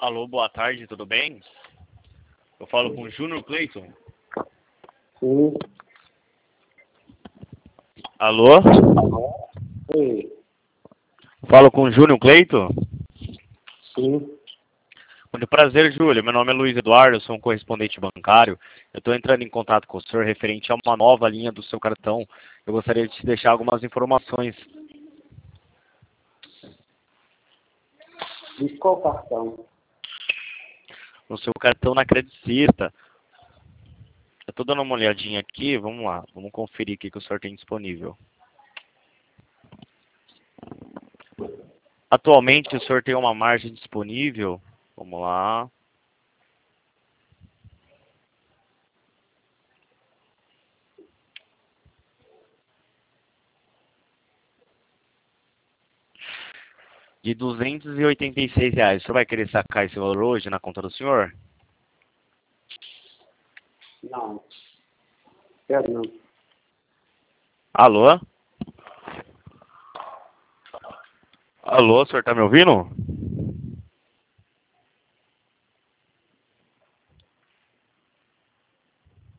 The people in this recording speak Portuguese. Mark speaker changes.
Speaker 1: Alô, boa tarde, tudo bem? Eu falo com o Júnior Cleiton.
Speaker 2: Sim.
Speaker 1: Alô?
Speaker 2: Sim.
Speaker 1: Falo com o Júnior Cleiton.
Speaker 2: Sim.
Speaker 1: Muito prazer, Júlio. Meu nome é Luiz Eduardo, eu sou um correspondente bancário. Eu estou entrando em contato com o senhor referente a uma nova linha do seu cartão. Eu gostaria de te deixar algumas informações.
Speaker 2: De qual cartão?
Speaker 1: No seu cartão na Credicista. Eu estou dando uma olhadinha aqui, vamos lá. Vamos conferir o que o senhor tem disponível. Atualmente o senhor tem uma margem disponível. Vamos lá. De R$ 286. O senhor vai querer sacar esse valor hoje na conta do senhor?
Speaker 2: Não. Quero não.
Speaker 1: Alô? Alô, o senhor tá me ouvindo?